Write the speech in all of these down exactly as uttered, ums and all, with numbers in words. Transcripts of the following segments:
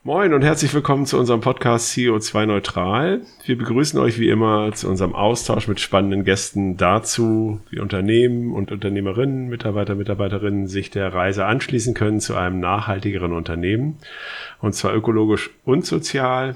Moin und herzlich willkommen zu unserem Podcast C O zwei Neutral. Wir begrüßen euch wie immer zu unserem Austausch mit spannenden Gästen dazu, wie Unternehmen und Unternehmerinnen, Mitarbeiter, Mitarbeiterinnen sich der Reise anschließen können zu einem nachhaltigeren Unternehmen. Und zwar ökologisch und sozial.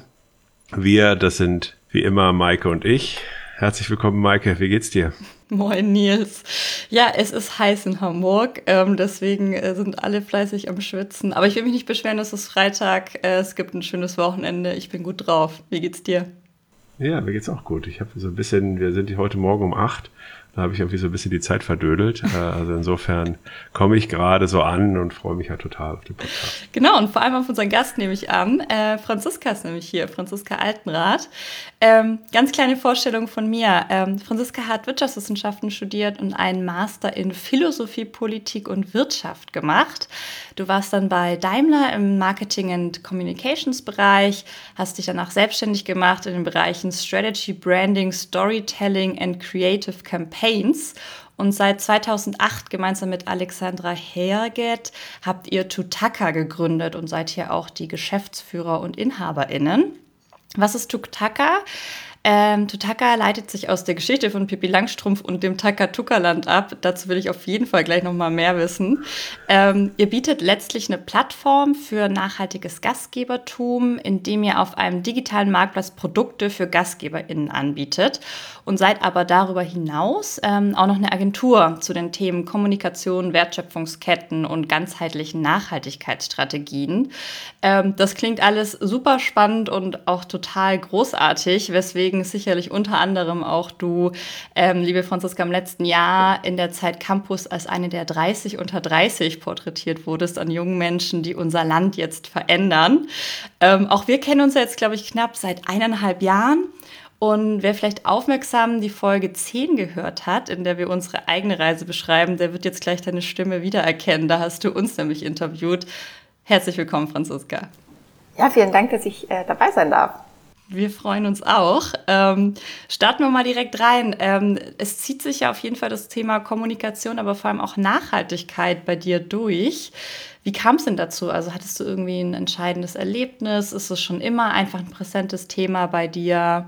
Wir, das sind wie immer Maike und ich. Herzlich willkommen, Maike. Wie geht's dir? Moin Nils. Ja, es ist heiß in Hamburg, ähm, deswegen äh, sind alle fleißig am Schwitzen. Aber ich will mich nicht beschweren, es ist Freitag, äh, es gibt ein schönes Wochenende, ich bin gut drauf. Wie geht's dir? Ja, mir geht's auch gut. Ich habe so ein bisschen, wir sind hier heute Morgen um acht, da habe ich irgendwie so ein bisschen die Zeit verdödelt. Äh, also insofern komme ich gerade so an und freue mich halt total auf den Podcast. Genau, und vor allem auf unseren Gast nehme ich an. Äh, Franziska ist nämlich hier, Franziska Altenrath. Ähm, ganz kleine Vorstellung von mir. Ähm, Franziska hat Wirtschaftswissenschaften studiert und einen Master in Philosophie, Politik und Wirtschaft gemacht. Du warst dann bei Daimler im Marketing and Communications Bereich, hast dich danach selbstständig gemacht in den Bereichen Strategy, Branding, Storytelling and Creative Campaigns. Und seit zweitausendacht gemeinsam mit Alexandra Herget habt ihr Tutaka gegründet und seid hier auch die Geschäftsführer und InhaberInnen. Was ist Tutaka? Ähm, Tutaka leitet sich aus der Geschichte von Pippi Langstrumpf und dem Takatuka-Land ab. Dazu will ich auf jeden Fall gleich noch mal mehr wissen. Ähm, ihr bietet letztlich eine Plattform für nachhaltiges Gastgebertum, indem ihr auf einem digitalen Marktplatz Produkte für GastgeberInnen anbietet und seid aber darüber hinaus ähm, auch noch eine Agentur zu den Themen Kommunikation, Wertschöpfungsketten und ganzheitlichen Nachhaltigkeitsstrategien. Ähm, das klingt alles super spannend und auch total großartig, weswegen sicherlich unter anderem auch du, ähm, liebe Franziska, im letzten Jahr in der Zeit Campus als eine der dreißig unter dreißig porträtiert wurdest an jungen Menschen, die unser Land jetzt verändern. Ähm, auch wir kennen uns jetzt, glaube ich, knapp seit eineinhalb Jahren. Und wer vielleicht aufmerksam die Folge zehn gehört hat, in der wir unsere eigene Reise beschreiben, der wird jetzt gleich deine Stimme wiedererkennen. Da hast du uns nämlich interviewt. Herzlich willkommen, Franziska. Ja, vielen Dank, dass ich äh, dabei sein darf. Wir freuen uns auch. Ähm, starten wir mal direkt rein. Ähm, es zieht sich ja auf jeden Fall das Thema Kommunikation, aber vor allem auch Nachhaltigkeit bei dir durch. Wie kam es denn dazu? Also hattest du irgendwie ein entscheidendes Erlebnis? Ist es schon immer einfach ein präsentes Thema bei dir?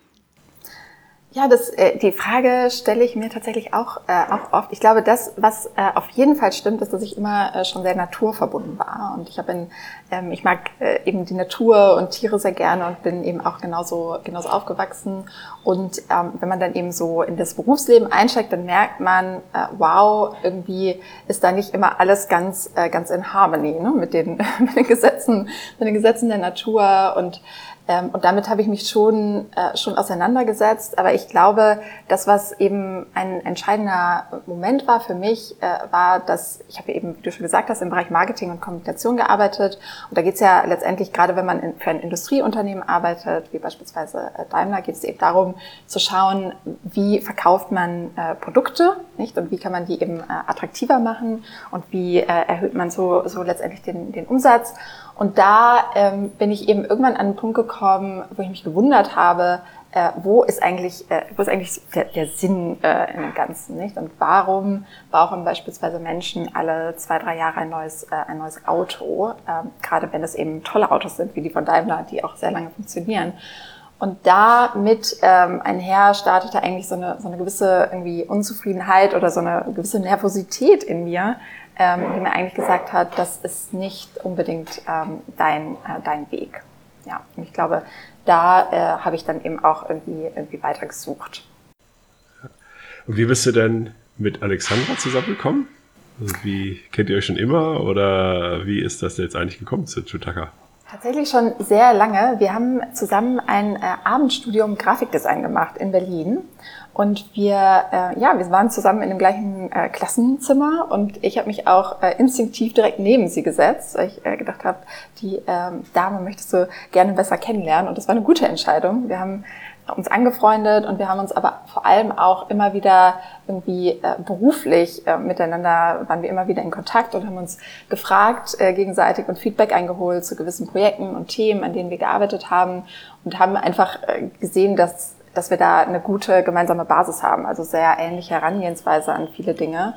Ja, das, äh, die Frage stelle ich mir tatsächlich auch, äh, auch oft. Ich glaube, das, was äh, auf jeden Fall stimmt, ist, dass ich immer äh, schon sehr naturverbunden war. Und ich habe in, ähm, ich mag äh, eben die Natur und Tiere sehr gerne und bin eben auch genauso, genauso aufgewachsen. Und ähm, wenn man dann eben so in das Berufsleben einsteigt, dann merkt man, äh, wow, irgendwie ist da nicht immer alles ganz, äh, ganz in Harmony, ne? mit den, mit den Gesetzen, mit den Gesetzen der Natur und Ähm, und damit habe ich mich schon äh, schon auseinandergesetzt. Aber ich glaube, das, was eben ein entscheidender Moment war für mich, äh, war, dass ich habe eben, wie du schon gesagt hast, im Bereich Marketing und Kommunikation gearbeitet. Und da geht es ja letztendlich, gerade wenn man in, für ein Industrieunternehmen arbeitet, wie beispielsweise äh, Daimler, geht es eben darum, zu schauen, wie verkauft man äh, Produkte, nicht? Und wie kann man die eben äh, attraktiver machen und wie äh, erhöht man so, so letztendlich den, den Umsatz. Und da ähm, bin ich eben irgendwann an einen Punkt gekommen, wo ich mich gewundert habe, äh, wo ist eigentlich, äh, wo ist eigentlich der, der Sinn äh, in dem Ganzen, nicht? Und warum brauchen beispielsweise Menschen alle zwei, drei Jahre ein neues, äh, ein neues Auto, ähm, gerade wenn es eben tolle Autos sind, wie die von Daimler, die auch sehr lange funktionieren. Und damit ähm, einher startete eigentlich so eine, so eine gewisse irgendwie Unzufriedenheit oder so eine gewisse Nervosität in mir, ähm, die mir eigentlich gesagt hat, das ist nicht unbedingt ähm, dein, äh, dein Weg. Ja, und ich glaube, da äh, habe ich dann eben auch irgendwie, irgendwie weitergesucht. Und wie bist du denn mit Alexandra zusammengekommen? Also wie, kennt ihr euch schon immer oder wie ist das jetzt eigentlich gekommen zu Tutaka? Tatsächlich schon sehr lange. Wir haben zusammen ein äh, Abendstudium Grafikdesign gemacht in Berlin. Und wir, äh, ja, wir waren zusammen in dem gleichen äh, Klassenzimmer und ich habe mich auch äh, instinktiv direkt neben sie gesetzt, weil ich äh, gedacht habe, die ähm, Dame möchtest du gerne besser kennenlernen. Und das war eine gute Entscheidung. Wir haben uns angefreundet und wir haben uns aber vor allem auch immer wieder irgendwie äh, beruflich äh, miteinander, waren wir immer wieder in Kontakt und haben uns gefragt äh, gegenseitig und Feedback eingeholt zu gewissen Projekten und Themen, an denen wir gearbeitet haben und haben einfach äh, gesehen, dass dass wir da eine gute gemeinsame Basis haben, also sehr ähnliche Herangehensweise an viele Dinge.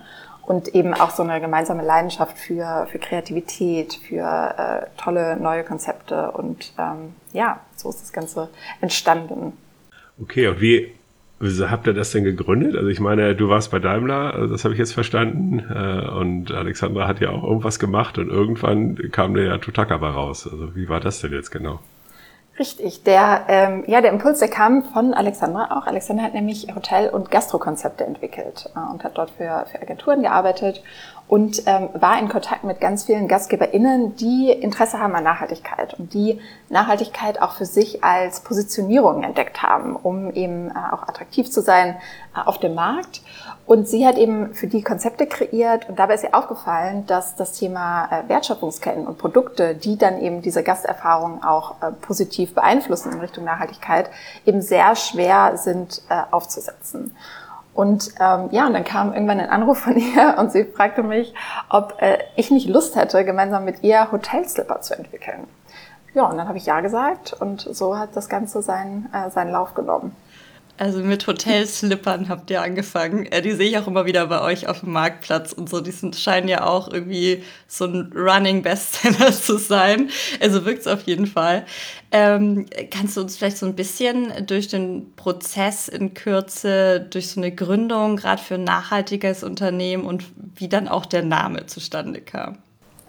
und eben auch so eine gemeinsame Leidenschaft für, für Kreativität, für äh, tolle neue Konzepte und ähm, ja, so ist das Ganze entstanden. Okay, und wie Wieso habt ihr das denn gegründet? Also ich meine, du warst bei Daimler, also das habe ich jetzt verstanden, äh, und Alexandra hat ja auch irgendwas gemacht und irgendwann kam der ja Totaka bei raus. Also wie war das denn jetzt genau? Richtig, der, ähm, ja, der Impuls, der kam von Alexandra auch. Alexandra hat nämlich Hotel- und Gastrokonzepte entwickelt äh, und hat dort für, für Agenturen gearbeitet und ähm, war in Kontakt mit ganz vielen GastgeberInnen, die Interesse haben an Nachhaltigkeit und die Nachhaltigkeit auch für sich als Positionierung entdeckt haben, um eben äh, auch attraktiv zu sein äh, auf dem Markt. Und sie hat eben für die Konzepte kreiert und dabei ist ihr aufgefallen, dass das Thema äh, Wertschöpfungsketten und Produkte, die dann eben diese Gasterfahrung auch äh, positiv beeinflussen in Richtung Nachhaltigkeit, eben sehr schwer sind äh, aufzusetzen. Und ähm, ja, und dann kam irgendwann ein Anruf von ihr und sie fragte mich, ob äh, ich nicht Lust hätte, gemeinsam mit ihr Hotelslipper zu entwickeln. Ja, und dann habe ich ja gesagt und so hat das Ganze seinen, äh, seinen Lauf genommen. Also mit Hotelslippern habt ihr angefangen. Äh, die sehe ich auch immer wieder bei euch auf dem Marktplatz und so. Die sind, scheinen ja auch irgendwie so ein Running Bestseller zu sein. Also wirkt es auf jeden Fall. Ähm, kannst du uns vielleicht so ein bisschen durch den Prozess in Kürze, durch so eine Gründung, gerade für ein nachhaltiges Unternehmen und wie dann auch der Name zustande kam?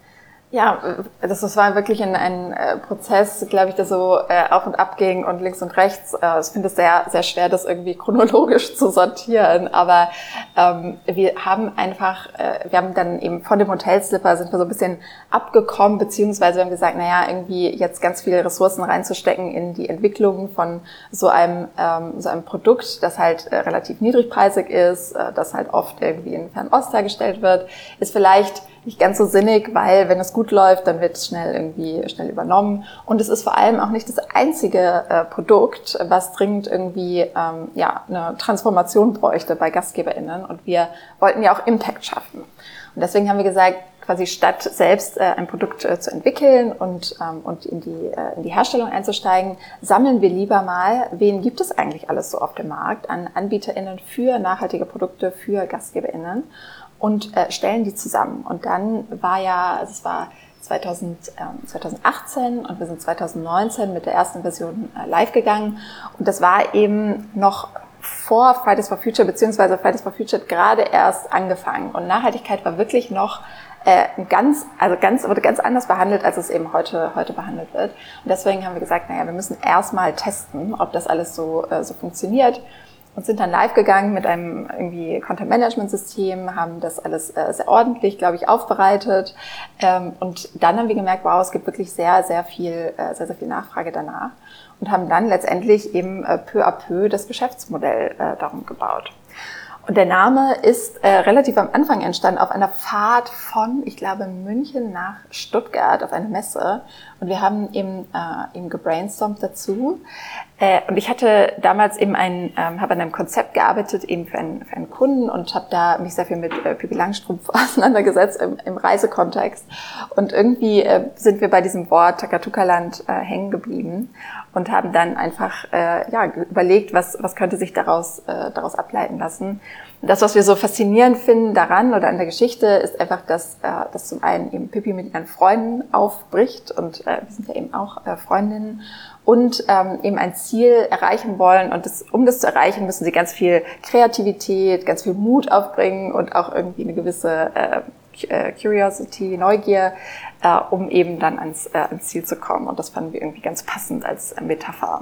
Ja, das, das war wirklich ein, ein äh, Prozess, glaube ich, der so äh, auf und ab ging und links und rechts. Äh, ich finde es sehr, sehr schwer, das irgendwie chronologisch zu sortieren. Aber ähm, wir haben einfach, äh, wir haben dann eben von dem Hotelslipper sind wir so ein bisschen abgekommen, beziehungsweise wir haben gesagt, naja, irgendwie jetzt ganz viele Ressourcen reinzustecken in die Entwicklung von so einem, ähm, so einem Produkt, das halt äh, relativ niedrigpreisig ist, äh, das halt oft irgendwie in Fernost hergestellt wird, ist vielleicht nicht ganz so sinnig, weil wenn es gut läuft, dann wird es schnell irgendwie schnell übernommen. Und es ist vor allem auch nicht das einzige äh, Produkt, was dringend irgendwie ähm, ja eine Transformation bräuchte bei GastgeberInnen. Und wir wollten ja auch Impact schaffen. Und deswegen haben wir gesagt, quasi statt selbst äh, ein Produkt äh, zu entwickeln und ähm, und in die äh, in die Herstellung einzusteigen, sammeln wir lieber mal, wen gibt es eigentlich alles so auf dem Markt an AnbieterInnen für nachhaltige Produkte für GastgeberInnen. Und äh, stellen die zusammen. Und dann war ja, also es war zweitausend, ähm, zweitausendachtzehn und wir sind zweitausendneunzehn mit der ersten Version äh, live gegangen. Und das war eben noch vor Fridays for Future, beziehungsweise Fridays for Future hat gerade erst angefangen. Und Nachhaltigkeit war wirklich noch äh, ganz, also ganz, wurde ganz anders behandelt, als es eben heute, heute behandelt wird. Und deswegen haben wir gesagt, naja, wir müssen erstmal testen, ob das alles so, äh, so funktioniert. Und sind dann live gegangen mit einem irgendwie Content-Management-System, haben das alles äh, sehr ordentlich, glaube ich, aufbereitet. Ähm, und dann haben wir gemerkt, wow, es gibt wirklich sehr, sehr viel, äh, sehr, sehr viel Nachfrage danach. Und haben dann letztendlich eben äh, peu à peu das Geschäftsmodell äh, darum gebaut. Und der Name ist äh, relativ am Anfang entstanden auf einer Fahrt von, ich glaube, München nach Stuttgart auf eine Messe. Und wir haben eben, äh, eben gebrainstormt dazu. Äh, und ich hatte damals eben ein, ähm, habe an einem Konzept gearbeitet, eben für einen, für einen Kunden und habe da mich sehr viel mit äh, Pippi Langstrumpf auseinandergesetzt im, im Reisekontext. Und irgendwie äh, sind wir bei diesem Wort Takatuka-Land äh, hängen geblieben und haben dann einfach äh, ja überlegt, was was könnte sich daraus äh, daraus ableiten lassen. Und das, was wir so faszinierend finden daran oder an der Geschichte, ist einfach, dass äh, dass zum einen eben Pippi mit ihren Freunden aufbricht und äh, wir sind ja eben auch äh, Freundinnen und ähm, eben ein Ziel erreichen wollen und das, um das zu erreichen, müssen sie ganz viel Kreativität, ganz viel Mut aufbringen und auch irgendwie eine gewisse äh, Curiosity, Neugier, äh, um eben dann ans, äh, ans Ziel zu kommen. Und das fanden wir irgendwie ganz passend als Metapher.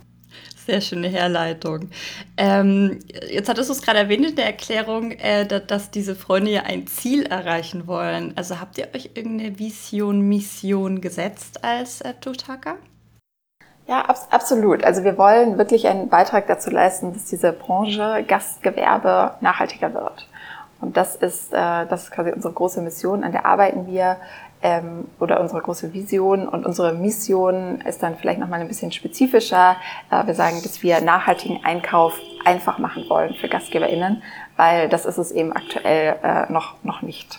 Sehr schöne Herleitung. Ähm, jetzt hattest du es gerade erwähnt in der Erklärung, äh, dass, dass diese Freunde ja ein Ziel erreichen wollen. Also habt ihr euch irgendeine Vision, Mission gesetzt als äh, Totaka? Ja, abs- absolut. Also wir wollen wirklich einen Beitrag dazu leisten, dass diese Branche Gastgewerbe nachhaltiger wird. Und das ist, äh, das ist quasi unsere große Mission, an der arbeiten wir, ähm, oder unsere große Vision. Und unsere Mission ist dann vielleicht nochmal ein bisschen spezifischer. Äh, wir sagen, dass wir nachhaltigen Einkauf einfach machen wollen für GastgeberInnen, weil das ist es eben aktuell äh, noch, noch nicht.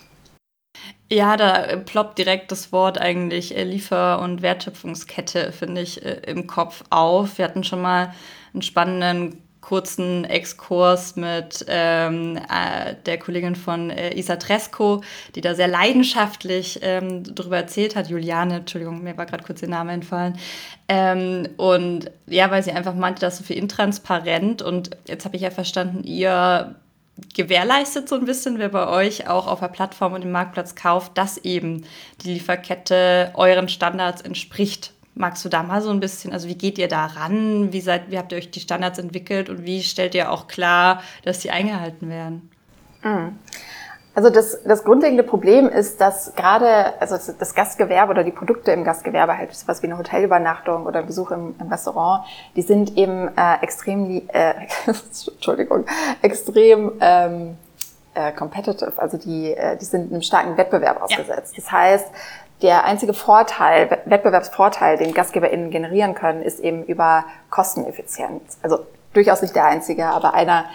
Ja, da ploppt direkt das Wort eigentlich äh, Liefer- und Wertschöpfungskette, finde ich, äh, im Kopf auf. Wir hatten schon mal einen spannenden kurzen Exkurs mit ähm, äh, der Kollegin von äh, Isa Tresco, die da sehr leidenschaftlich ähm, darüber erzählt hat. Juliane, Entschuldigung, mir war gerade kurz der Name entfallen. Ähm, und ja, weil sie einfach meinte, das ist so viel intransparent. Und jetzt habe ich ja verstanden, ihr gewährleistet so ein bisschen, wer bei euch auch auf der Plattform und im Marktplatz kauft, dass eben die Lieferkette euren Standards entspricht. Magst du da mal so ein bisschen, also wie geht ihr da ran? Wie, seid, wie habt ihr euch die Standards entwickelt und wie stellt ihr auch klar, dass die eingehalten werden? Also das, das grundlegende Problem ist, dass gerade also das Gastgewerbe oder die Produkte im Gastgewerbe, halt sowas wie eine Hotelübernachtung oder ein Besuch im, im Restaurant, die sind eben äh, extrem, äh, Entschuldigung, extrem ähm, äh, competitive. Also die, äh, die sind einem starken Wettbewerb ausgesetzt. Ja. Das heißt, der einzige Vorteil, Wettbewerbsvorteil, den GastgeberInnen generieren können, ist eben über Kosteneffizienz. Also durchaus nicht der einzige, aber einer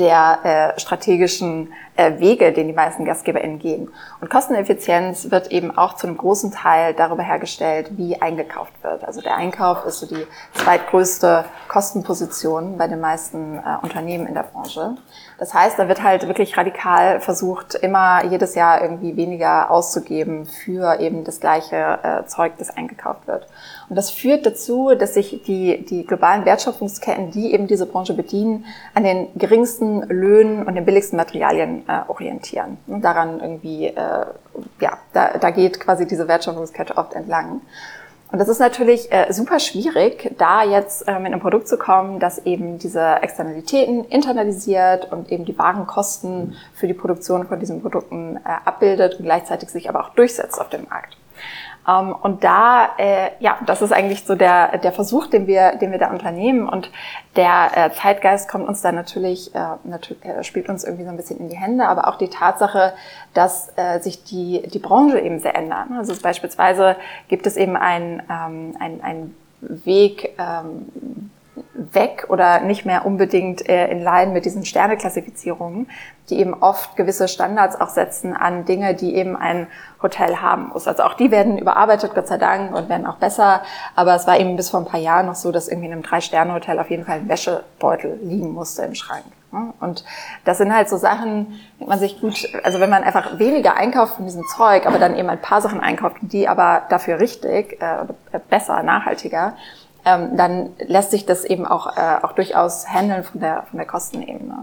der äh, strategischen äh, Wege, den die meisten GastgeberInnen gehen. Und Kosteneffizienz wird eben auch zu einem großen Teil darüber hergestellt, wie eingekauft wird. Also der Einkauf ist so die zweitgrößte Kostenposition bei den meisten äh, Unternehmen in der Branche. Das heißt, da wird halt wirklich radikal versucht, immer jedes Jahr irgendwie weniger auszugeben für eben das gleiche äh, Zeug, das eingekauft wird. Und das führt dazu, dass sich die, die globalen Wertschöpfungsketten, die eben diese Branche bedienen, an den geringsten Löhnen und den billigsten Materialien äh, orientieren. Und daran irgendwie, äh, ja, da, da geht quasi diese Wertschöpfungskette oft entlang. Und das ist natürlich äh, super schwierig, da jetzt äh, mit einem Produkt zu kommen, das eben diese Externalitäten internalisiert und eben die wahren Kosten für die Produktion von diesen Produkten äh, abbildet und gleichzeitig sich aber auch durchsetzt auf dem Markt. Um, und da, äh, ja, das ist eigentlich so der der Versuch, den wir den wir da unternehmen. Und der äh, Zeitgeist kommt uns da natürlich, äh, natürlich äh, spielt uns irgendwie so ein bisschen in die Hände, aber auch die Tatsache, dass äh, sich die die Branche eben sehr ändert. Also beispielsweise gibt es eben einen ähm, ein, ein Weg ähm, weg oder nicht mehr unbedingt äh, in Line mit diesen Sterneklassifizierungen, die eben oft gewisse Standards auch setzen an Dinge, die eben ein Hotel haben muss. Also auch die werden überarbeitet, Gott sei Dank, und werden auch besser. Aber es war eben bis vor ein paar Jahren noch so, dass irgendwie in einem Drei-Sterne-Hotel auf jeden Fall ein Wäschebeutel liegen musste im Schrank. Und das sind halt so Sachen, denkt man sich gut, also wenn man einfach weniger einkauft von diesem Zeug, aber dann eben ein paar Sachen einkauft, die aber dafür richtig, äh, besser, nachhaltiger, Ähm, dann lässt sich das eben auch äh, auch durchaus handeln von der von der Kostenebene.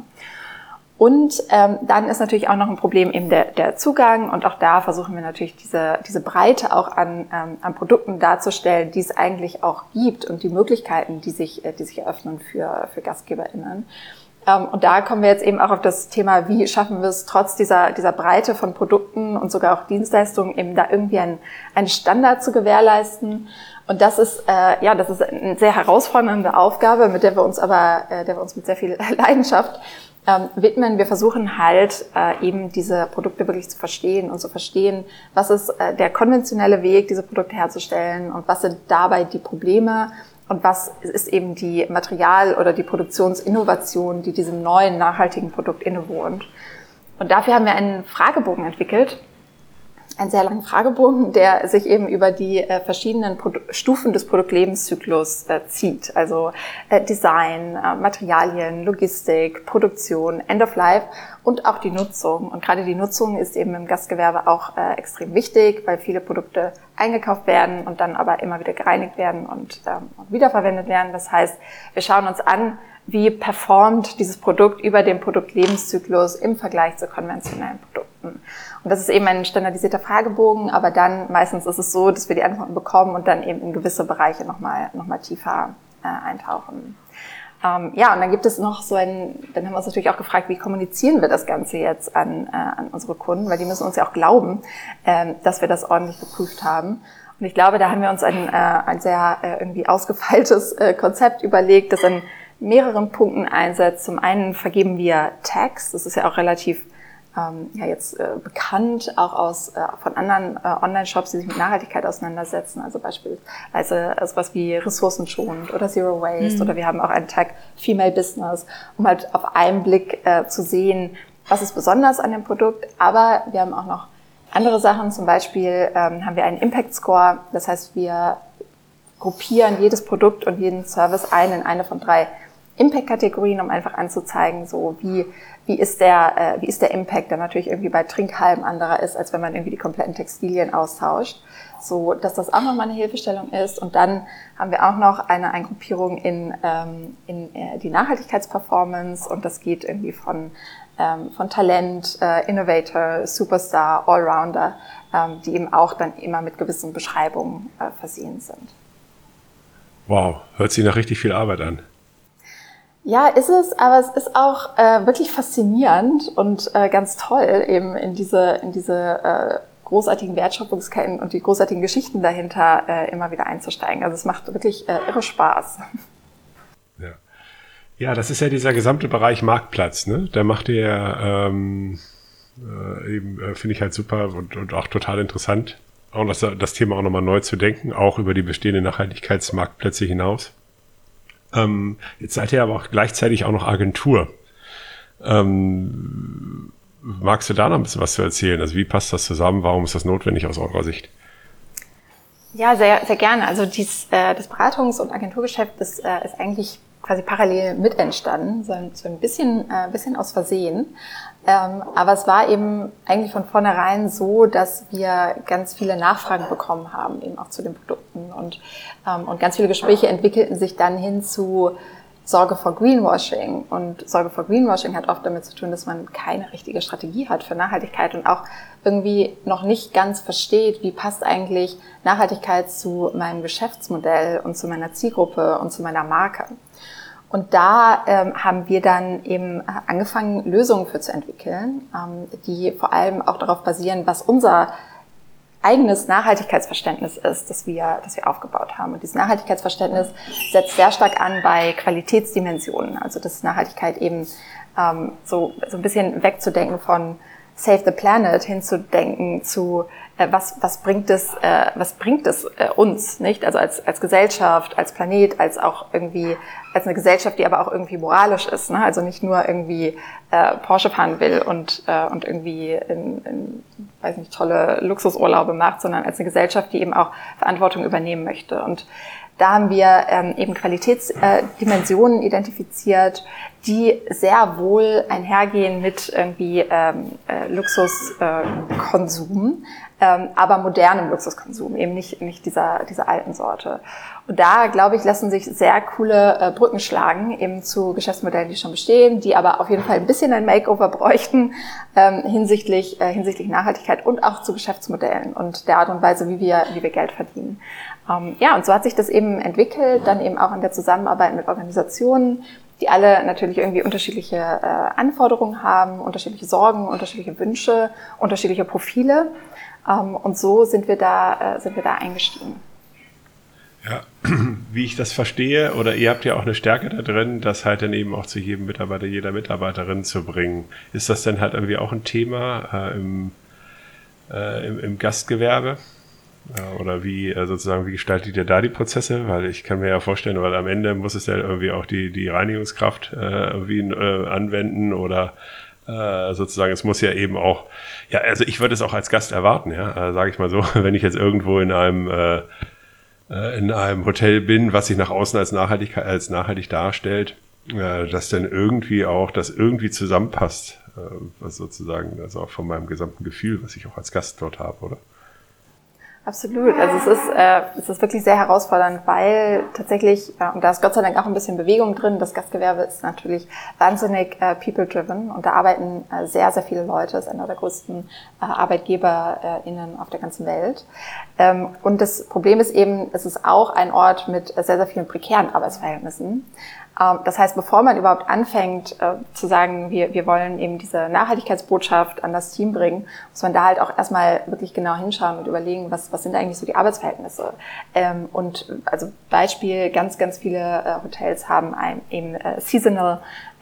Und ähm, dann ist natürlich auch noch ein Problem eben der der Zugang, und auch da versuchen wir natürlich diese diese Breite auch an ähm, an Produkten darzustellen, die es eigentlich auch gibt, und die Möglichkeiten, die sich äh, die sich eröffnen für für GastgeberInnen. Ähm, und da kommen wir jetzt eben auch auf das Thema, wie schaffen wir es trotz dieser dieser Breite von Produkten und sogar auch Dienstleistungen eben da irgendwie einen einen Standard zu gewährleisten. Und das ist äh, ja, das ist eine sehr herausfordernde Aufgabe, mit der wir uns aber, äh, der wir uns mit sehr viel Leidenschaft ähm, widmen. Wir versuchen halt äh, eben diese Produkte wirklich zu verstehen und zu verstehen, was ist äh, der konventionelle Weg, diese Produkte herzustellen, und was sind dabei die Probleme und was ist eben die Material- oder die Produktionsinnovation, die diesem neuen nachhaltigen Produkt innewohnt. Und dafür haben wir einen Fragebogen entwickelt. Einen sehr langen Fragebogen, der sich eben über die äh, verschiedenen Produ- Stufen des Produktlebenszyklus äh, zieht. Also äh, Design, äh, Materialien, Logistik, Produktion, End of Life und auch die Nutzung. Und gerade die Nutzung ist eben im Gastgewerbe auch äh, extrem wichtig, weil viele Produkte eingekauft werden und dann aber immer wieder gereinigt werden und, ähm, und wiederverwendet werden. Das heißt, wir schauen uns an, wie performt dieses Produkt über den Produktlebenszyklus im Vergleich zu konventionellen Produkten. Und das ist eben ein standardisierter Fragebogen, aber dann meistens ist es so, dass wir die Antworten bekommen und dann eben in gewisse Bereiche nochmal noch mal tiefer äh, eintauchen. Ähm, ja, und dann gibt es noch so ein, dann haben wir uns natürlich auch gefragt, wie kommunizieren wir das Ganze jetzt an, äh, an unsere Kunden, weil die müssen uns ja auch glauben, äh, dass wir das ordentlich geprüft haben. Und ich glaube, da haben wir uns ein, äh, ein sehr äh, irgendwie ausgefeiltes äh, Konzept überlegt, das an mehreren Punkten einsetzt. Zum einen vergeben wir Tags, das ist ja auch relativ ähm, ja jetzt äh, bekannt, auch aus äh, von anderen äh, Online-Shops, die sich mit Nachhaltigkeit auseinandersetzen, also beispielsweise äh, sowas wie ressourcenschonend oder Zero Waste, mhm. oder wir haben auch einen Tag Female Business, um halt auf einen Blick äh, zu sehen, was ist besonders an dem Produkt, aber wir haben auch noch andere Sachen, zum Beispiel ähm, haben wir einen Impact Score, das heißt, wir gruppieren jedes Produkt und jeden Service ein in eine von drei Impact-Kategorien, um einfach anzuzeigen, so wie wie ist der äh, wie ist der Impact, der natürlich irgendwie bei Trinkhalmen anderer ist, als wenn man irgendwie die kompletten Textilien austauscht, so dass das auch nochmal eine Hilfestellung ist. Und dann haben wir auch noch eine Eingruppierung in ähm, in äh, die Nachhaltigkeitsperformance, und das geht irgendwie von ähm, von Talent, äh, Innovator, Superstar, Allrounder, ähm, die eben auch dann immer mit gewissen Beschreibungen äh, versehen sind. Wow, hört sich nach richtig viel Arbeit an. Ja, ist es, aber es ist auch äh, wirklich faszinierend und äh, ganz toll, eben in diese in diese äh, großartigen Wertschöpfungsketten und die großartigen Geschichten dahinter äh, immer wieder einzusteigen. Also es macht wirklich äh, irre Spaß. Ja. Ja, das ist ja dieser gesamte Bereich Marktplatz, ne? Da macht ihr ähm, äh, eben, äh, finde ich halt super und, und auch total interessant, auch das, das Thema auch nochmal neu zu denken, auch über die bestehenden Nachhaltigkeitsmarktplätze hinaus. Ähm, jetzt seid ihr aber auch gleichzeitig auch noch Agentur. Ähm, magst du da noch ein bisschen was zu erzählen? Also wie passt das zusammen? Warum ist das notwendig aus eurer Sicht? Ja, sehr, sehr gerne. Also dies, äh, das Beratungs- und Agenturgeschäft ist, äh, ist eigentlich quasi parallel mit entstanden, so ein, so ein bisschen, äh, bisschen aus Versehen. Ähm, aber es war eben eigentlich von vornherein so, dass wir ganz viele Nachfragen bekommen haben, eben auch zu den Produkten. Und, ähm, und ganz viele Gespräche entwickelten sich dann hin zu Sorge vor Greenwashing. Und Sorge vor Greenwashing hat oft damit zu tun, dass man keine richtige Strategie hat für Nachhaltigkeit und auch irgendwie noch nicht ganz versteht, wie passt eigentlich Nachhaltigkeit zu meinem Geschäftsmodell und zu meiner Zielgruppe und zu meiner Marke. Und da ähm, haben wir dann eben angefangen, Lösungen für zu entwickeln, ähm, die vor allem auch darauf basieren, was unser eigenes Nachhaltigkeitsverständnis ist, das wir, das wir aufgebaut haben. Und dieses Nachhaltigkeitsverständnis setzt sehr stark an bei Qualitätsdimensionen. Also dass Nachhaltigkeit eben ähm, so, so ein bisschen wegzudenken von Save the Planet hinzudenken zu äh, was was bringt es äh, was bringt es äh, uns, nicht, also als als Gesellschaft, als Planet, als auch irgendwie als eine Gesellschaft, die aber auch irgendwie moralisch ist, ne? Also nicht nur irgendwie äh, Porsche fahren will und äh, und irgendwie in, in weiß nicht tolle Luxusurlaube macht, sondern als eine Gesellschaft, die eben auch Verantwortung übernehmen möchte. Und da haben wir ähm, eben Qualitätsdimensionen äh, identifiziert, die sehr wohl einhergehen mit irgendwie ähm, äh, Luxuskonsum, äh, ähm, aber modernem Luxuskonsum, eben nicht nicht dieser dieser alten Sorte. Und da, glaube ich, lassen sich sehr coole äh, Brücken schlagen, eben zu Geschäftsmodellen, die schon bestehen, die aber auf jeden Fall ein bisschen ein Makeover bräuchten ähm, hinsichtlich äh, hinsichtlich Nachhaltigkeit und auch zu Geschäftsmodellen und der Art und Weise, wie wir wie wir Geld verdienen. Ähm, ja, und so hat sich das eben entwickelt, dann eben auch in der Zusammenarbeit mit Organisationen, die alle natürlich irgendwie unterschiedliche äh, Anforderungen haben, unterschiedliche Sorgen, unterschiedliche Wünsche, unterschiedliche Profile. Ähm, und so sind wir da, äh, sind wir da eingestiegen. Ja, wie ich das verstehe, oder ihr habt ja auch eine Stärke da drin, das halt dann eben auch zu jedem Mitarbeiter, jeder Mitarbeiterin zu bringen. Ist das dann halt irgendwie auch ein Thema äh, im, äh, im, im Gastgewerbe? Oder wie äh, sozusagen, wie gestaltet ihr da die Prozesse? Weil ich kann mir ja vorstellen, weil am Ende muss es ja irgendwie auch die die Reinigungskraft äh, irgendwie äh, anwenden oder äh, sozusagen, es muss ja eben auch, ja, also ich würde es auch als Gast erwarten, ja, äh, sage ich mal so, wenn ich jetzt irgendwo in einem äh, in einem Hotel bin, was sich nach außen als Nachhaltigkeit als nachhaltig darstellt, äh, dass dann irgendwie auch das irgendwie zusammenpasst, äh, was sozusagen, also auch von meinem gesamten Gefühl, was ich auch als Gast dort habe, oder? Absolut. Also es ist, äh, es ist wirklich sehr herausfordernd, weil tatsächlich, äh, und da ist Gott sei Dank auch ein bisschen Bewegung drin, das Gastgewerbe ist natürlich wahnsinnig äh, people-driven und da arbeiten äh, sehr, sehr viele Leute, ist einer der größten äh, ArbeitgeberInnen auf der ganzen Welt. Ähm, und das Problem ist eben, es ist auch ein Ort mit sehr, sehr vielen prekären Arbeitsverhältnissen. Das heißt, bevor man überhaupt anfängt äh, zu sagen, wir, wir wollen eben diese Nachhaltigkeitsbotschaft an das Team bringen, muss man da halt auch erstmal wirklich genau hinschauen und überlegen, was, was sind eigentlich so die Arbeitsverhältnisse. Ähm, und also Beispiel, ganz, ganz viele äh, Hotels haben ein, eben äh, Seasonal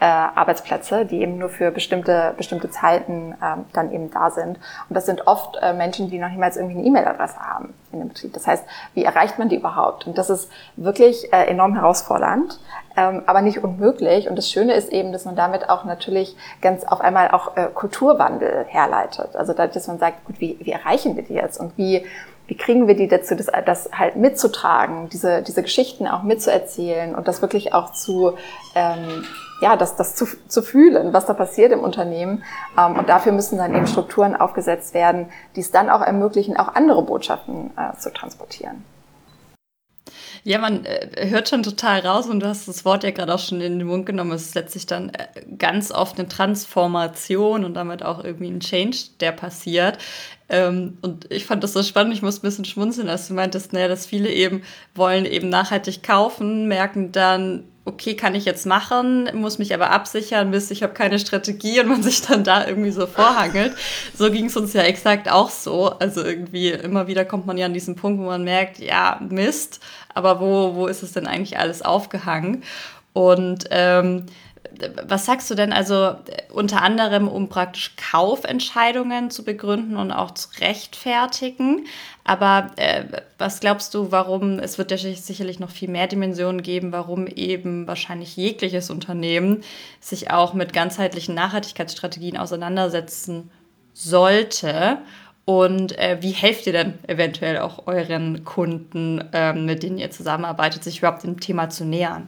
äh, Arbeitsplätze, die eben nur für bestimmte bestimmte Zeiten ähm, dann eben da sind. Und das sind oft äh, Menschen, die noch niemals irgendwie eine E-Mail-Adresse haben in dem Betrieb. Das heißt, wie erreicht man die überhaupt? Und das ist wirklich äh, enorm herausfordernd, ähm, aber nicht unmöglich. Und das Schöne ist eben, dass man damit auch natürlich ganz auf einmal auch äh, Kulturwandel herleitet. Also dadurch, dass man sagt, gut, wie, wie erreichen wir die jetzt und wie Wie kriegen wir die dazu, das, das halt mitzutragen, diese, diese Geschichten auch mitzuerzählen und das wirklich auch zu, ähm, ja, das, das zu, zu fühlen, was da passiert im Unternehmen. Ähm, und dafür müssen dann eben Strukturen aufgesetzt werden, die es dann auch ermöglichen, auch andere Botschaften äh, zu transportieren. Ja, man äh, hört schon total raus und du hast das Wort ja gerade auch schon in den Mund genommen. Es ist letztlich dann äh, ganz oft eine Transformation und damit auch irgendwie ein Change, der passiert. Ähm, und ich fand das so spannend, ich muss ein bisschen schmunzeln, als du meintest, naja, dass viele eben wollen eben nachhaltig kaufen, merken dann, okay, kann ich jetzt machen, muss mich aber absichern, Mist, ich habe keine Strategie und man sich dann da irgendwie so vorhangelt. So ging es uns ja exakt auch so. Also irgendwie immer wieder kommt man ja an diesen Punkt, wo man merkt, ja, Mist, aber wo, wo ist es denn eigentlich alles aufgehangen? Und ähm, was sagst du denn also unter anderem, um praktisch Kaufentscheidungen zu begründen und auch zu rechtfertigen? Aber äh, was glaubst du, warum, es wird ja sicherlich noch viel mehr Dimensionen geben, warum eben wahrscheinlich jegliches Unternehmen sich auch mit ganzheitlichen Nachhaltigkeitsstrategien auseinandersetzen sollte? Und äh, wie helft ihr denn eventuell auch euren Kunden, äh, mit denen ihr zusammenarbeitet, sich überhaupt dem Thema zu nähern?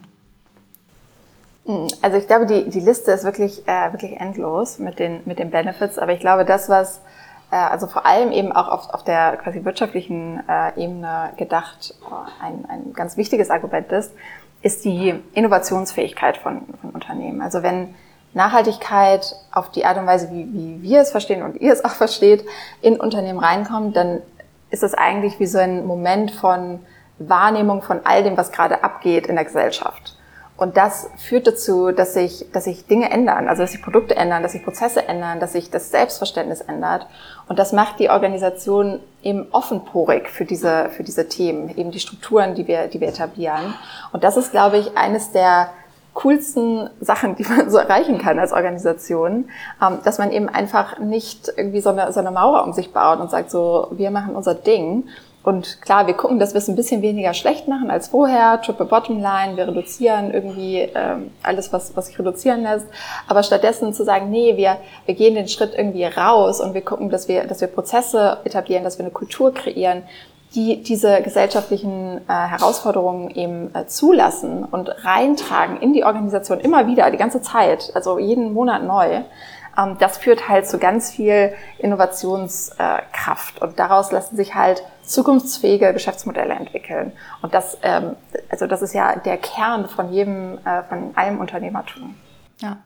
Also ich glaube, die, die Liste ist wirklich, äh, wirklich endlos mit den, mit den Benefits. Aber ich glaube, das, was äh, also vor allem eben auch auf, auf der quasi wirtschaftlichen äh, Ebene gedacht äh, ein, ein ganz wichtiges Argument ist, ist die Innovationsfähigkeit von, von Unternehmen. Also wenn Nachhaltigkeit auf die Art und Weise, wie, wie wir es verstehen und ihr es auch versteht, in Unternehmen reinkommt, dann ist das eigentlich wie so ein Moment von Wahrnehmung von all dem, was gerade abgeht in der Gesellschaft. Und das führt dazu, dass sich, dass sich Dinge ändern, also dass sich Produkte ändern, dass sich Prozesse ändern, dass sich das Selbstverständnis ändert. Und das macht die Organisation eben offenporig für diese, für diese Themen, eben die Strukturen, die wir, die wir etablieren. Und das ist, glaube ich, eines der coolsten Sachen, die man so erreichen kann als Organisation, dass man eben einfach nicht irgendwie so eine, so eine Mauer um sich baut und sagt so, wir machen unser Ding. Und klar, wir gucken, dass wir es ein bisschen weniger schlecht machen als vorher, Triple Bottom Line, wir reduzieren irgendwie ähm, alles, was, was sich reduzieren lässt. Aber stattdessen zu sagen, nee, wir, wir gehen den Schritt irgendwie raus und wir gucken, dass wir, dass wir Prozesse etablieren, dass wir eine Kultur kreieren, die diese gesellschaftlichen äh, Herausforderungen eben äh, zulassen und reintragen in die Organisation immer wieder, die ganze Zeit, also jeden Monat neu. Ähm, das führt halt zu ganz viel Innovationskraft äh, und daraus lassen sich halt zukunftsfähige Geschäftsmodelle entwickeln. Und das, ähm, also das ist ja der Kern von jedem, äh, von allem Unternehmertum. Ja.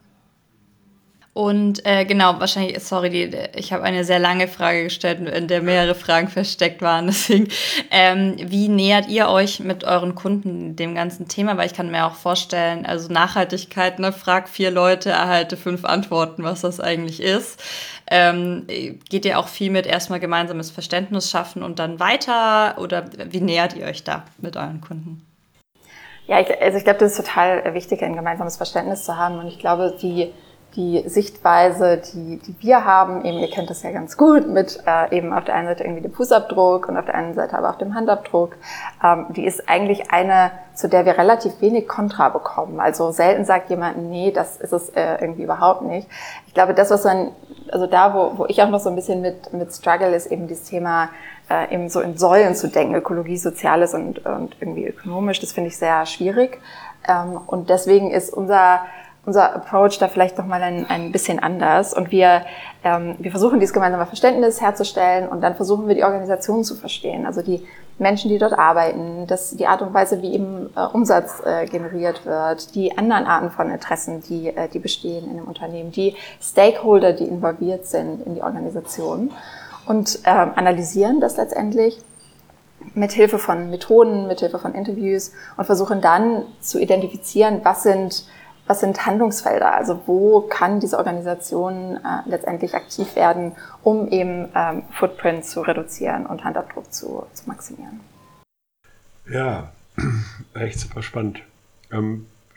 Und äh, genau, wahrscheinlich, sorry, die, ich habe eine sehr lange Frage gestellt, in der mehrere Fragen versteckt waren. Deswegen, ähm, wie nähert ihr euch mit euren Kunden dem ganzen Thema? Weil ich kann mir auch vorstellen, also Nachhaltigkeit, ne, frag vier Leute, erhalte fünf Antworten, was das eigentlich ist. Ähm, geht ihr auch viel mit erstmal gemeinsames Verständnis schaffen und dann weiter? Oder wie nähert ihr euch da mit euren Kunden? Ja, ich, also ich glaube, das ist total wichtig, ein gemeinsames Verständnis zu haben. Und ich glaube, die die Sichtweise, die, die wir haben, eben, ihr kennt das ja ganz gut, mit äh, eben auf der einen Seite irgendwie dem Fußabdruck und auf der anderen Seite aber auch dem Handabdruck, ähm, die ist eigentlich eine, zu der wir relativ wenig Kontra bekommen. Also selten sagt jemand, nee, das ist es äh, irgendwie überhaupt nicht. Ich glaube, das, was dann, also da, wo, wo ich auch noch so ein bisschen mit, mit struggle, ist eben dieses Thema, äh, eben so in Säulen zu denken, Ökologie, Soziales und, und irgendwie ökonomisch, das finde ich sehr schwierig. Ähm, und deswegen ist unser unser Approach da vielleicht noch mal ein, ein bisschen anders und wir ähm, wir versuchen dieses gemeinsame Verständnis herzustellen und dann versuchen wir die Organisation zu verstehen, also die Menschen, die dort arbeiten, das die Art und Weise, wie eben äh, Umsatz äh, generiert wird, die anderen Arten von Interessen, die äh, die bestehen in dem Unternehmen, die Stakeholder, die involviert sind in die Organisation und ähm, analysieren das letztendlich mit Hilfe von Methoden, mit Hilfe von Interviews und versuchen dann zu identifizieren, was sind Was sind Handlungsfelder? Also wo kann diese Organisation äh, letztendlich aktiv werden, um eben ähm, Footprint zu reduzieren und Handabdruck zu, zu maximieren? Ja, echt super spannend. Ähm,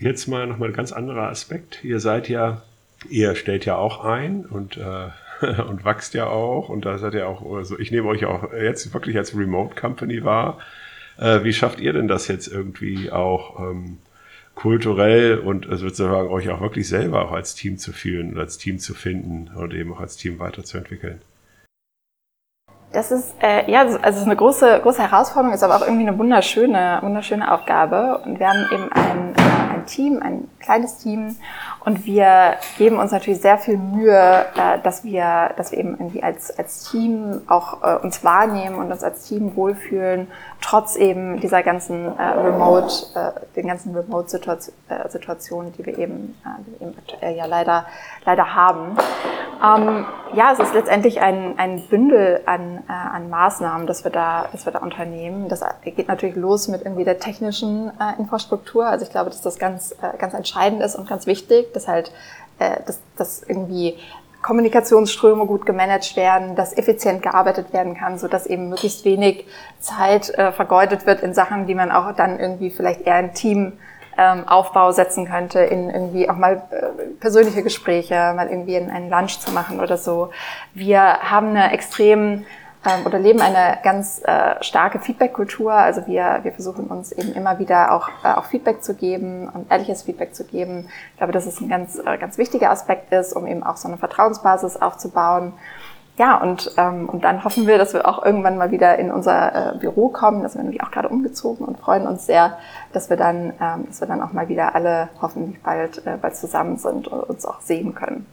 Jetzt mal nochmal ein ganz anderer Aspekt. Ihr seid ja, ihr stellt ja auch ein und, äh, und wächst ja auch. Und da seid ihr auch, also ich nehme euch auch jetzt wirklich als Remote Company wahr. Äh, wie schafft ihr denn das jetzt irgendwie auch ähm, kulturell und also sozusagen euch auch wirklich selber auch als Team zu fühlen und als Team zu finden und eben auch als Team weiterzuentwickeln? Das ist, äh, ja, also es ist eine große, große Herausforderung, ist aber auch irgendwie eine wunderschöne, wunderschöne Aufgabe. Und wir haben eben ein, äh, ein Team, ein kleines Team. Und wir geben uns natürlich sehr viel Mühe, äh, dass wir, dass wir eben irgendwie als, als Team auch äh, uns wahrnehmen und uns als Team wohlfühlen, trotz eben dieser ganzen äh, Remote, äh, den ganzen Remote-Situationen, die wir eben, äh, die wir eben aktuell ja leider, leider haben. Ähm, ja, es ist letztendlich ein, ein Bündel an, äh, an Maßnahmen, das wir da, das wir da unternehmen. Das geht natürlich los mit irgendwie der technischen äh, Infrastruktur. Also ich glaube, dass das ganz, äh, ganz entscheidend ist und ganz wichtig, dass halt, äh, dass, dass irgendwie Kommunikationsströme gut gemanagt werden, dass effizient gearbeitet werden kann, so dass eben möglichst wenig Zeit äh, vergeudet wird in Sachen, die man auch dann irgendwie vielleicht eher im Team ähm, Aufbau setzen könnte, in irgendwie auch mal äh, persönliche Gespräche, mal irgendwie in einen Lunch zu machen oder so. Wir haben eine extrem ähm, oder leben eine ganz äh, starke Feedback-Kultur. Also wir wir versuchen uns eben immer wieder auch äh, auch Feedback zu geben und ehrliches Feedback zu geben. Ich glaube, dass es ein ganz äh, ganz wichtiger Aspekt ist, um eben auch so eine Vertrauensbasis aufzubauen. Ja, und, ähm, und dann hoffen wir, dass wir auch irgendwann mal wieder in unser äh, Büro kommen. Da sind wir nämlich auch gerade umgezogen und freuen uns sehr, dass wir dann, ähm, dass wir dann auch mal wieder alle hoffentlich bald, äh, bald zusammen sind und uns auch sehen können.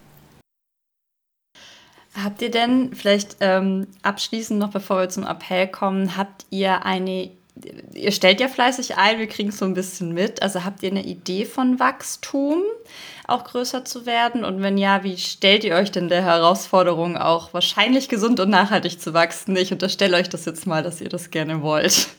Habt ihr denn vielleicht ähm, abschließend noch, bevor wir zum Appell kommen, habt ihr eine, ihr stellt ja fleißig ein, wir kriegen es so ein bisschen mit, also habt ihr eine Idee von Wachstum, auch größer zu werden? Und wenn ja, wie stellt ihr euch denn der Herausforderung, auch wahrscheinlich gesund und nachhaltig zu wachsen? Ich unterstelle euch das jetzt mal, dass ihr das gerne wollt.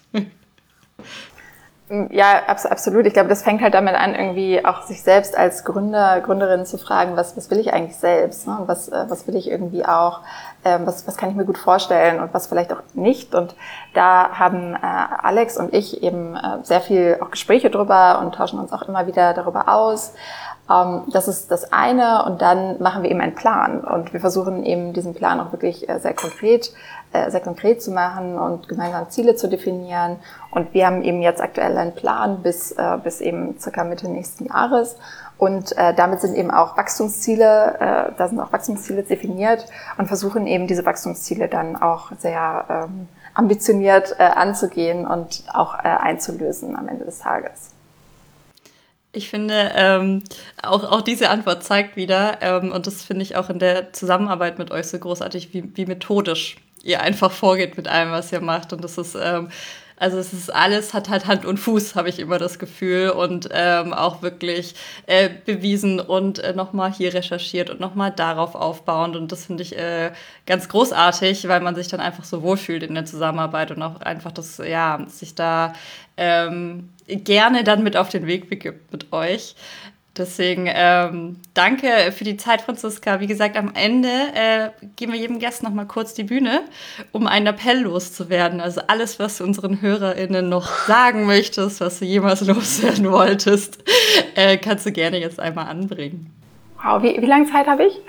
Ja, absolut. Ich glaube, das fängt halt damit an, irgendwie auch sich selbst als Gründer, Gründerin zu fragen, was, was will ich eigentlich selbst? Ne? Und was, was will ich irgendwie auch, ähm, was, was kann ich mir gut vorstellen und was vielleicht auch nicht? Und da haben äh, Alex und ich eben äh, sehr viel auch Gespräche drüber und tauschen uns auch immer wieder darüber aus. Ähm, das ist das eine. Und dann machen wir eben einen Plan. Und wir versuchen eben diesen Plan auch wirklich äh, sehr konkret sehr konkret zu machen und gemeinsam Ziele zu definieren. Und wir haben eben jetzt aktuell einen Plan bis, äh, bis eben circa Mitte nächsten Jahres. Und äh, damit sind eben auch Wachstumsziele, äh, da sind auch Wachstumsziele definiert und versuchen eben diese Wachstumsziele dann auch sehr ähm, ambitioniert äh, anzugehen und auch äh, einzulösen am Ende des Tages. Ich finde, ähm, auch, auch diese Antwort zeigt wieder, ähm, und das finde ich auch in der Zusammenarbeit mit euch so großartig, wie, wie methodisch ihr einfach vorgeht mit allem, was ihr macht. Und das ist, ähm, also es ist alles, hat halt Hand und Fuß, habe ich immer das Gefühl. Und ähm, auch wirklich äh, bewiesen und äh, nochmal hier recherchiert und nochmal darauf aufbauend. Und das finde ich äh, ganz großartig, weil man sich dann einfach so wohlfühlt in der Zusammenarbeit und auch einfach das, ja, sich da ähm, gerne dann mit auf den Weg begibt mit euch. Deswegen ähm, danke für die Zeit, Franziska. Wie gesagt, am Ende äh, geben wir jedem Gast noch mal kurz die Bühne, um einen Appell loszuwerden. Also alles, was du unseren HörerInnen noch sagen möchtest, was du jemals loswerden wolltest, äh, kannst du gerne jetzt einmal anbringen. Wow, wie, wie lange Zeit habe ich?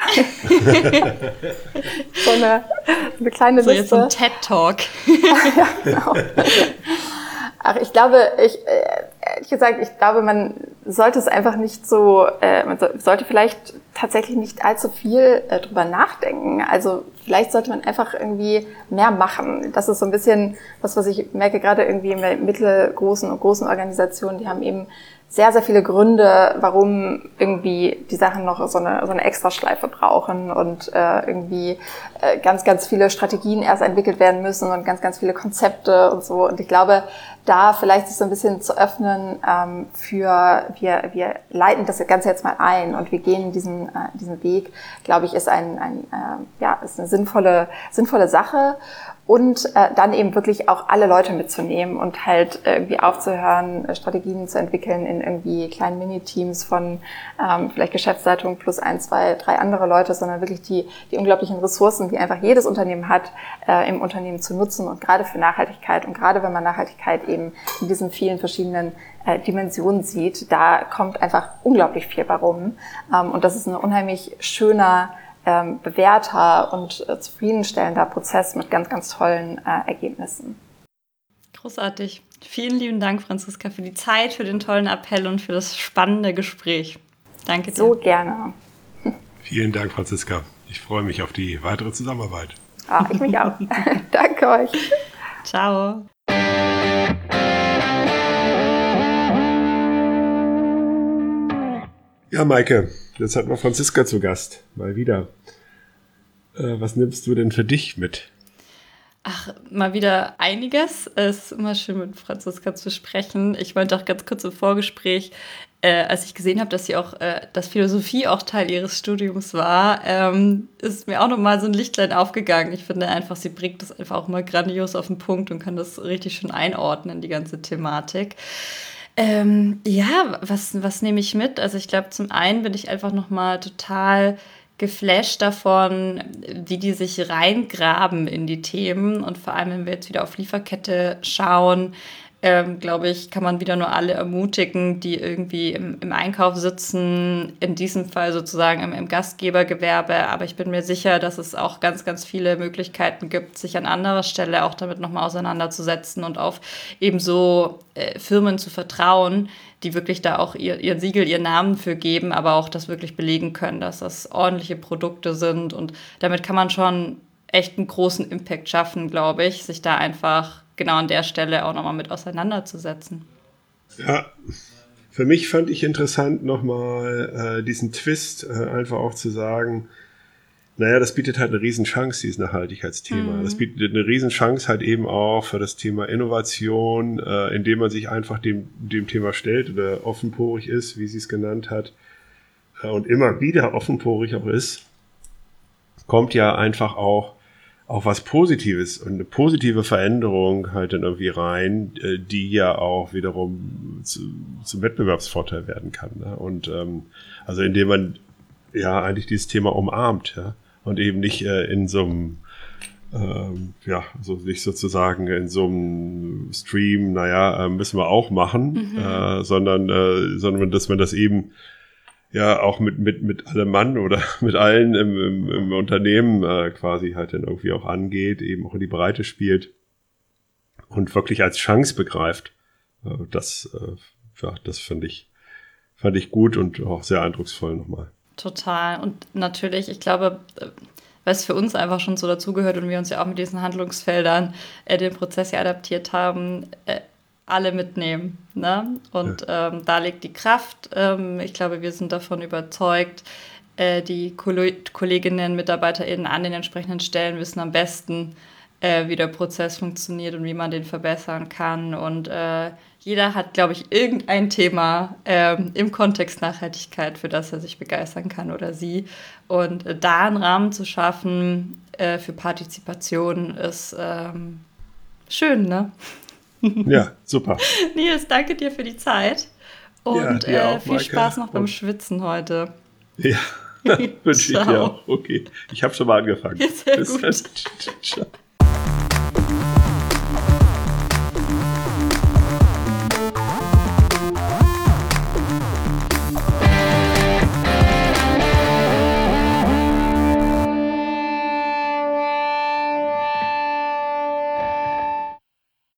so, eine, so eine kleine so Liste. So jetzt so ein TED-Talk. Ja, genau. Ach, ich glaube, ich, ehrlich gesagt, ich glaube, man sollte es einfach nicht so, äh, man sollte vielleicht tatsächlich nicht allzu viel äh, drüber nachdenken. Also vielleicht sollte man einfach irgendwie mehr machen. Das ist so ein bisschen was, was ich merke, gerade irgendwie in mittelgroßen und großen Organisationen, die haben eben sehr, sehr viele Gründe, warum irgendwie die Sachen noch so eine, so eine Extraschleife brauchen und äh, irgendwie äh, ganz, ganz viele Strategien erst entwickelt werden müssen und ganz, ganz viele Konzepte und so. Und ich glaube, da vielleicht sich so ein bisschen zu öffnen ähm, für, wir, wir leiten das Ganze jetzt mal ein und wir gehen diesen, äh, diesen Weg, glaube ich, ist ein, ein äh, ja, ist eine sinnvolle, sinnvolle Sache. und äh, dann eben wirklich auch alle Leute mitzunehmen und halt irgendwie aufzuhören, äh, Strategien zu entwickeln in irgendwie kleinen Miniteams von ähm, vielleicht Geschäftsleitung plus ein, zwei, drei andere Leute, sondern wirklich die, die unglaublichen Ressourcen, die einfach jedes Unternehmen hat, äh, im Unternehmen zu nutzen und gerade für Nachhaltigkeit und gerade wenn man Nachhaltigkeit eben in diesen vielen verschiedenen äh, Dimensionen sieht, da kommt einfach unglaublich viel bei rum. Ähm, und das ist ein unheimlich schöner, ähm, bewährter und äh, zufriedenstellender Prozess mit ganz, ganz tollen äh, Ergebnissen. Großartig. Vielen lieben Dank, Franziska, für die Zeit, für den tollen Appell und für das spannende Gespräch. Danke dir. So gerne. Vielen Dank, Franziska. Ich freue mich auf die weitere Zusammenarbeit. Ah, ich mich auch. Danke euch. Ciao. Ja, Maike, jetzt hatten wir Franziska zu Gast. Mal wieder. Äh, was nimmst du denn für dich mit? Ach, mal wieder einiges. Es ist immer schön, mit Franziska zu sprechen. Ich meinte auch ganz kurz im Vorgespräch, äh, als ich gesehen habe, dass sie auch, äh, dass Philosophie auch Teil ihres Studiums war, ähm, ist mir auch nochmal so ein Lichtlein aufgegangen. Ich finde einfach, sie bringt das einfach auch mal grandios auf den Punkt und kann das richtig schön einordnen, die ganze Thematik. Ähm, ja, was, was nehme ich mit? Also ich glaube, zum einen bin ich einfach nochmal total geflasht davon, wie die sich reingraben in die Themen. Und vor allem, wenn wir jetzt wieder auf Lieferkette schauen, ähm, glaube ich, kann man wieder nur alle ermutigen, die irgendwie im, im Einkauf sitzen, in diesem Fall sozusagen im, im Gastgebergewerbe. Aber ich bin mir sicher, dass es auch ganz, ganz viele Möglichkeiten gibt, sich an anderer Stelle auch damit nochmal auseinanderzusetzen und auf ebenso äh, Firmen zu vertrauen, die wirklich da auch ihr, ihr Siegel, ihren Namen für geben, aber auch das wirklich belegen können, dass das ordentliche Produkte sind. Und damit kann man schon echt einen großen Impact schaffen, glaube ich, sich da einfach genau an der Stelle auch nochmal mit auseinanderzusetzen. Ja, für mich fand ich interessant nochmal äh, diesen Twist, äh, einfach auch zu sagen, naja, das bietet halt eine Riesenchance, dieses Nachhaltigkeitsthema. Mhm. Das bietet eine Riesenchance halt eben auch für das Thema Innovation, äh, indem man sich einfach dem, dem Thema stellt oder offenporig ist, wie sie es genannt hat, äh, und immer wieder offenporig auch ist, kommt ja einfach auch auch was Positives und eine positive Veränderung halt dann irgendwie rein, die ja auch wiederum zu, zum Wettbewerbsvorteil werden kann. Ne? Und ähm, also indem man ja eigentlich dieses Thema umarmt, ja, und eben nicht äh, in so einem ähm, ja, also nicht sozusagen in so einem Stream, naja, äh, müssen wir auch machen, mhm. äh, sondern äh, sondern dass man das eben ja auch mit mit mit allem Mann oder mit allen im, im, im Unternehmen äh, quasi halt dann irgendwie auch angeht, eben auch in die Breite spielt und wirklich als Chance begreift. Äh, das äh, ja, das fand ich fand ich gut und auch sehr eindrucksvoll nochmal. Total. Und natürlich, ich glaube, weil es für uns einfach schon so dazugehört und wir uns ja auch mit diesen Handlungsfeldern äh, den Prozess ja adaptiert haben, äh, alle mitnehmen. Ne? Und ja. ähm, da liegt die Kraft. Ähm, ich glaube, wir sind davon überzeugt, äh, die Koll- Kolleginnen, MitarbeiterInnen an den entsprechenden Stellen wissen am besten, äh, wie der Prozess funktioniert und wie man den verbessern kann. Und äh, jeder hat, glaube ich, irgendein Thema ähm, im Kontext Nachhaltigkeit, für das er sich begeistern kann oder sie. Und äh, da einen Rahmen zu schaffen äh, für Partizipation ist ähm, schön, ne? Ja, super. Nils, danke dir für die Zeit und ja, äh, viel Maike. Spaß noch beim Schwitzen heute. Ja, wünsche ich dir auch. Okay, ich habe schon mal angefangen. Sehr Bis gut. Dann. Ciao.